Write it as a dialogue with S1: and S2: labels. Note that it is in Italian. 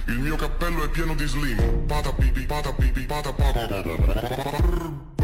S1: Il mio cappello è pieno di slim. Pata pipi, pata pipi, pata pata.